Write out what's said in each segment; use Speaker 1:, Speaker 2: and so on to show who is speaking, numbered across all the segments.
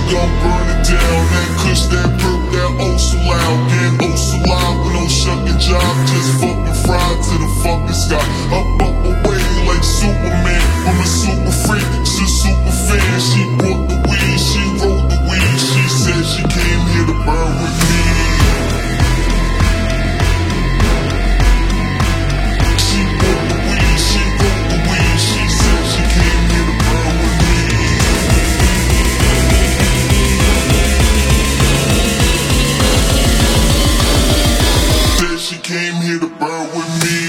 Speaker 1: gon' burn it down. That kush, that perk, that oh so loud. Get oh so loud with no shucking job. Just fucking fried to the fucking sky. Up away like Superman. I'm a super freak, she's a super fan. She brought the weed, she rolled the weed. She said she came here to burn with me. She brought the weed, she rolled the weed. She said she came here to burn with me. Said she came here to burn with me.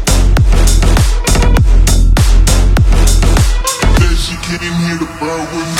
Speaker 1: Came here to burn with me.